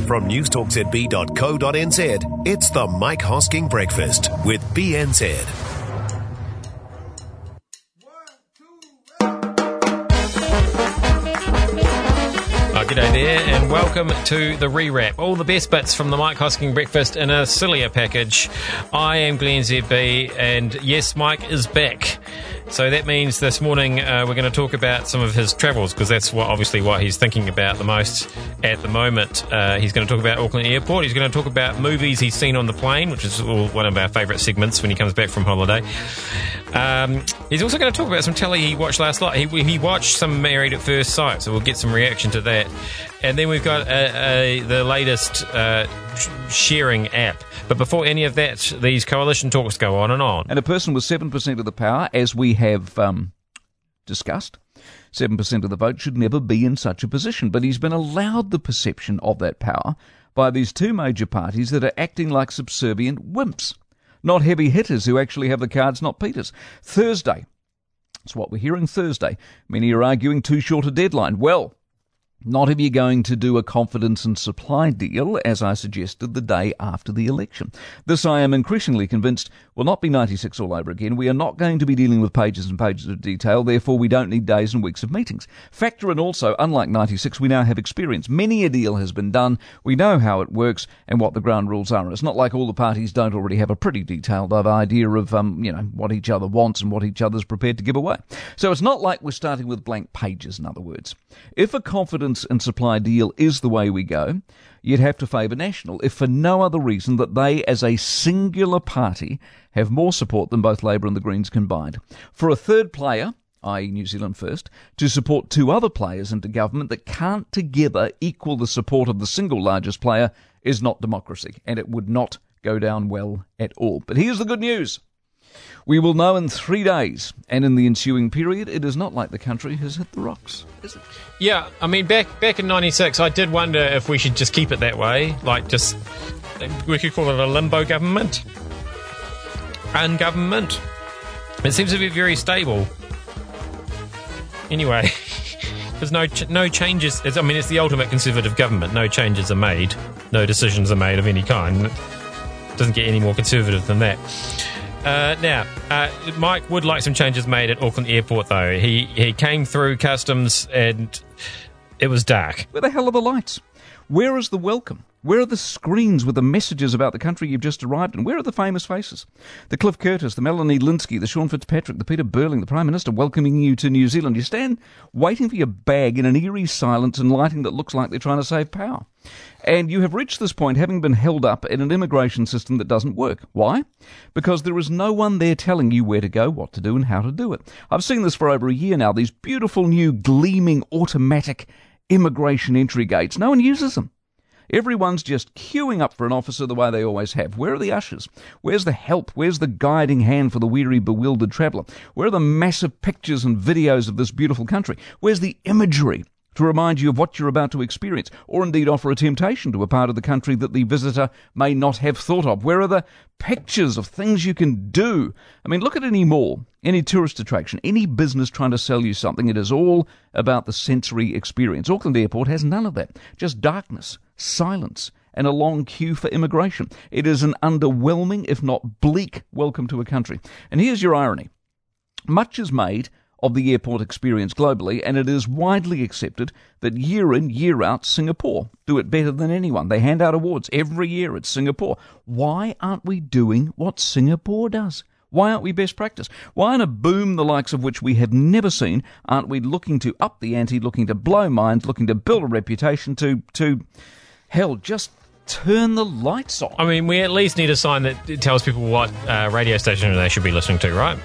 From newstalkzb.co.nz, it's the Mike Hosking Breakfast with BNZ. G'day there, and welcome to the rewrap. All the best bits from the Mike Hosking Breakfast in a sillier package. I am Glenn ZB, and yes, Mike is back. So that means this morning we're going to talk about some of his travels, because that's obviously what he's thinking about the most at the moment. He's going to talk about Auckland Airport. He's going to talk about movies he's seen on the plane, which is one of our favourite segments when he comes back from holiday. He's also going to talk about some telly he watched last night. He watched some Married at First Sight, so we'll get some reaction to that. And then we've got the latest sharing app. But before any of that, these coalition talks go on and on. And a person with 7% of the power, as we have discussed, 7% of the vote should never be in such a position. But he's been allowed the perception of that power by these two major parties that are acting like subservient wimps, not heavy hitters who actually have the cards, not Peters. Thursday, that's what we're hearing Thursday. Many are arguing too short a deadline. Well, not if you're going to do a confidence and supply deal, as I suggested the day after the election. This, I am increasingly convinced, will not be 96 all over again. We are not going to be dealing with pages and pages of detail, therefore we don't need days and weeks of meetings. Factor in also, unlike 96, we now have experience. Many a deal has been done. We know how it works and what the ground rules are. It's not like all the parties don't already have a pretty detailed idea of, what each other wants and what each other's prepared to give away. So it's not like we're starting with blank pages, in other words. If a confidence and supply deal is the way we go, you'd have to favour National, if for no other reason that they, as a singular party, have more support than both Labour and the Greens combined. For a third player, i.e. New Zealand First, to support two other players into government that can't together equal the support of the single largest player is not democracy, and it would not go down well at all. But here's the good news. We will know in 3 days, and in the ensuing period, it is not like the country has hit the rocks, is it? Yeah, I mean, back in 96, I did wonder if we should just keep it that way, we could call it a limbo government. Ungovernment. It seems to be very stable. Anyway, there's no changes. It's the ultimate conservative government. No changes are made. No decisions are made of any kind. It doesn't get any more conservative than that. Now, Mike would like some changes made at Auckland Airport, though. He came through customs and it was dark. Where the hell are the lights? Where is the welcome? Where are the screens with the messages about the country you've just arrived in? Where are the famous faces? The Cliff Curtis, the Melanie Linsky, the Sean Fitzpatrick, the Peter Burling, the Prime Minister welcoming you to New Zealand. You stand waiting for your bag in an eerie silence and lighting that looks like they're trying to save power. And you have reached this point having been held up in an immigration system that doesn't work. Why? Because there is no one there telling you where to go, what to do, and how to do it. I've seen this for over a year now, these beautiful new gleaming automatic immigration entry gates. No one uses them. Everyone's just queuing up for an officer the way they always have. Where are the ushers? Where's the help? Where's the guiding hand for the weary, bewildered traveller? Where are the massive pictures and videos of this beautiful country? Where's the imagery to remind you of what you're about to experience, or indeed offer a temptation to a part of the country that the visitor may not have thought of? Where are the pictures of things you can do? I mean, look at any mall, any tourist attraction, any business trying to sell you something. It is all about the sensory experience. Auckland Airport has none of that. Just darkness, silence, and a long queue for immigration. It is an underwhelming, if not bleak, welcome to a country. And here's your irony. Much is made of the airport experience globally, and it is widely accepted that year in, year out, Singapore do it better than anyone. They hand out awards every year at Singapore. Why aren't we doing what Singapore does? Why aren't we best practice? Why in a boom the likes of which we have never seen aren't we looking to up the ante, looking to blow minds, looking to build a reputation to hell, just turn the lights on? I mean, we at least need a sign that tells people what radio station they should be listening to, right?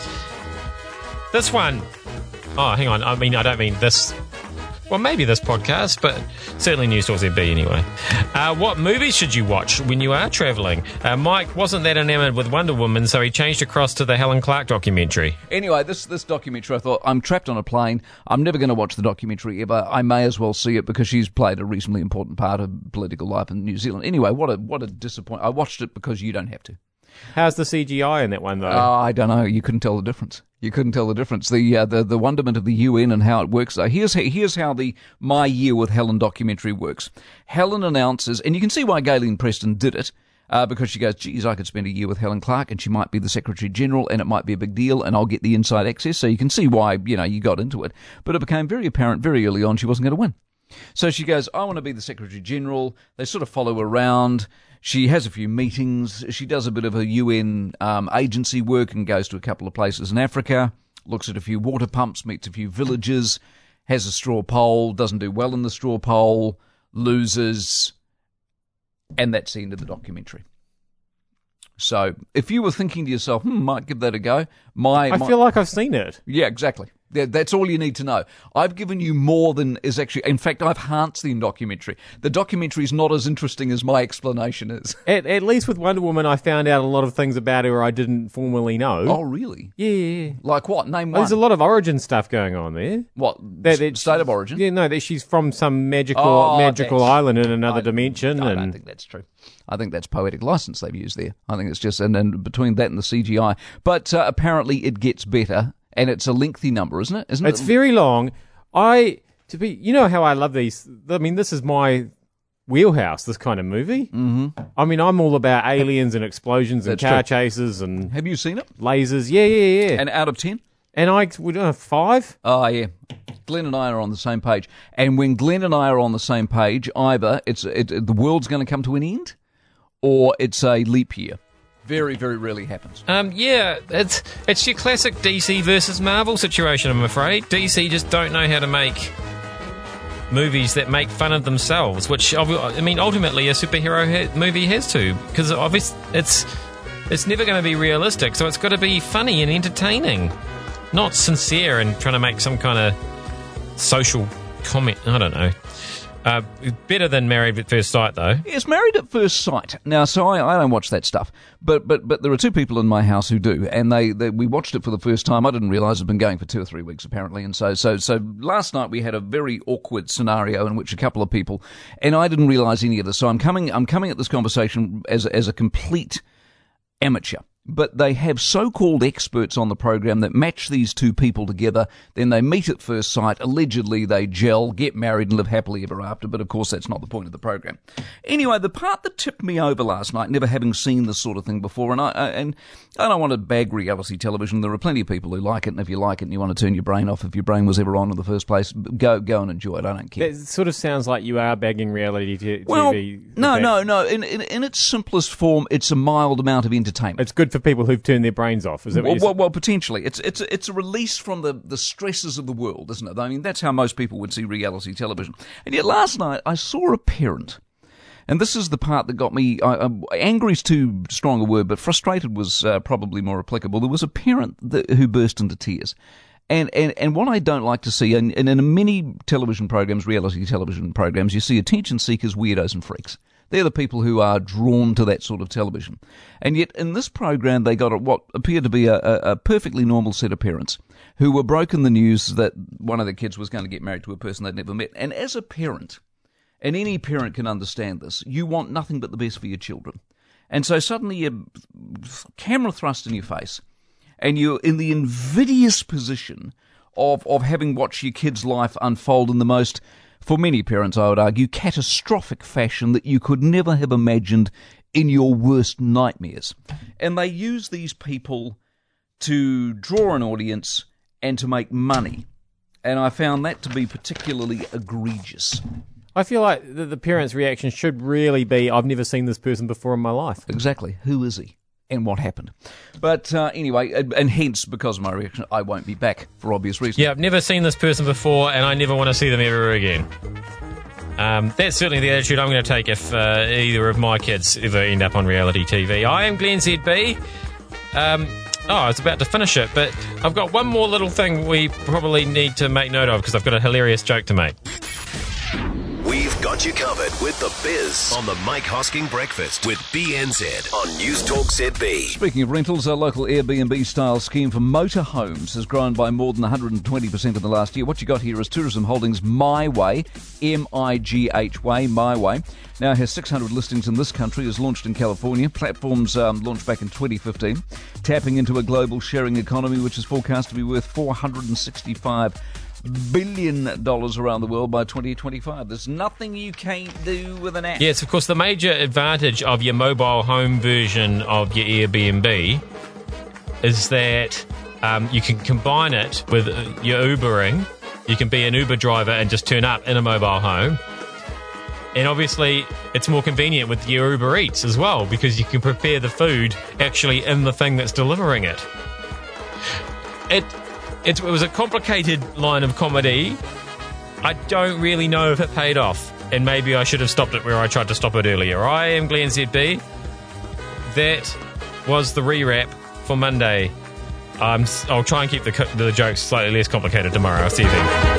This one. Oh, hang on. I don't mean this. Well, maybe this podcast, but certainly News Talk ZB anyway. What movies should you watch when you are travelling? Mike wasn't that enamoured with Wonder Woman, so he changed across to the Helen Clark documentary. Anyway, this documentary, I thought, I'm trapped on a plane. I'm never going to watch the documentary ever. I may as well see it because she's played a reasonably important part of political life in New Zealand. Anyway, what a disappointment. I watched it because you don't have to. How's the CGI in that one, though? I don't know. You couldn't tell the difference. You couldn't tell the difference. The wonderment of the UN and how it works. So here's how the My Year with Helen documentary works. Helen announces, and you can see why Gayleen Preston did it, because she goes, geez, I could spend a year with Helen Clark and she might be the Secretary General and it might be a big deal and I'll get the inside access. So you can see why, you got into it. But it became very apparent very early on she wasn't going to win. So she goes, I want to be the Secretary General. They sort of follow her around. She has a few meetings. She does a bit of her UN agency work and goes to a couple of places in Africa, looks at a few water pumps, meets a few villagers, has a straw poll, doesn't do well in the straw poll, loses, and that's the end of the documentary. So if you were thinking to yourself, might give that a go, I feel like I've seen it. Yeah, exactly. That's all you need to know. I've given you more than is actually... In fact, I've enhanced the documentary. The documentary is not as interesting as my explanation is. At least with Wonder Woman, I found out a lot of things about her I didn't formally know. Oh, really? Yeah. Like what? Name one. There's a lot of origin stuff going on there. What? State of origin? Yeah, no, that she's from some magical island in another dimension. I don't think that's true. I think that's poetic license they've used there. I think it's just... And between that and the CGI. But apparently it gets better. And it's a lengthy number, isn't it? It's very long. You know how I love these. I mean, this is my wheelhouse, this kind of movie. Mm-hmm. I mean, I'm all about aliens and explosions and car chases and... Have you seen it? Lasers. Yeah. And out of 10? And I would 5. Oh, yeah. Glenn and I are on the same page. And when Glenn and I are on the same page, either the world's going to come to an end or it's a leap year. Very, very rarely happens. Yeah, it's your classic DC versus Marvel situation, I'm afraid. DC just don't know how to make movies that make fun of themselves, which, I mean, ultimately a superhero movie has to, because obviously it's never going to be realistic, so it's got to be funny and entertaining, not sincere and trying to make some kind of social comment. I don't know. Better than Married at First Sight, though. Yes, Married at First Sight. Now, so I don't watch that stuff, but there are two people in my house who do, and we watched it for the first time. I didn't realise it had been going for 2 or 3 weeks, apparently, and so last night we had a very awkward scenario in which a couple of people, and I didn't realise any of this, so I'm coming at this conversation as a complete amateur. But they have so-called experts on the program that match these two people together. Then they meet at first sight. Allegedly, they gel, get married, and live happily ever after. But, of course, that's not the point of the program. Anyway, the part that tipped me over last night, never having seen this sort of thing before, and I don't want to bag reality television. There are plenty of people who like it, and if you like it and you want to turn your brain off, if your brain was ever on in the first place, go and enjoy it. I don't care. It sort of sounds like you are bagging reality TV. Well, no. In its simplest form, it's a mild amount of entertainment. It's good for people who've turned their brains off. Is that what well, potentially. It's a release from the stresses of the world, isn't it? I mean, that's how most people would see reality television. And yet last night I saw a parent, and this is the part that got me, angry is too strong a word, but frustrated was probably more applicable. There was a parent who burst into tears. And what I don't like to see, and in many television programs, reality television programs, you see attention seekers, weirdos and freaks. They're the people who are drawn to that sort of television. And yet in this program they got what appeared to be a perfectly normal set of parents who were broken the news that one of their kids was going to get married to a person they'd never met. And as a parent, and any parent can understand this, you want nothing but the best for your children. And so suddenly you're camera thrust in your face, and you're in the invidious position of having watched your kid's life unfold in the most, for many parents I would argue, catastrophic fashion that you could never have imagined in your worst nightmares. And they use these people to draw an audience and to make money. And I found that to be particularly egregious. I feel like the parents' reaction should really be, I've never seen this person before in my life. Exactly. Who is he? And what happened? But anyway, and hence, because of my reaction, I won't be back for obvious reasons. Yeah, I've never seen this person before, and I never want to see them ever again. That's certainly the attitude I'm going to take if either of my kids ever end up on reality TV. I am Glenn ZB. I was about to finish it, but I've got one more little thing we probably need to make note of because I've got a hilarious joke to make. We've got got you covered with the biz on the Mike Hosking Breakfast with BNZ on News Talk ZB. Speaking of rentals, our local Airbnb-style scheme for motorhomes has grown by more than 120% in the last year. What you got here is Tourism Holdings My Way, M-I-G-H-Way, My Way. Now has 600 listings in this country, is launched in California. Platforms launched back in 2015, tapping into a global sharing economy which is forecast to be worth $465 billion around the world by 2025. There's nothing you can't do with an app. Yes, of course, the major advantage of your mobile home version of your Airbnb is that you can combine it with your Ubering. You can be an Uber driver and just turn up in a mobile home. And obviously, it's more convenient with your Uber Eats as well, because you can prepare the food actually in the thing that's delivering it. It was a complicated line of comedy. I don't really know if it paid off, and maybe I should have stopped it where I tried to stop it earlier. I am Glenn ZB. That was the rewrap for Monday. I'll try and keep the jokes slightly less complicated tomorrow. I'll see you then.